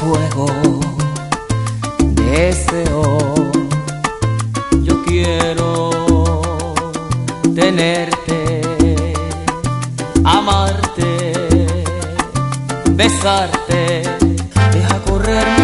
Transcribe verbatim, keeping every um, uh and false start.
fuego, deseo. Yo quiero tenerte, amarte, besarte. Deja correr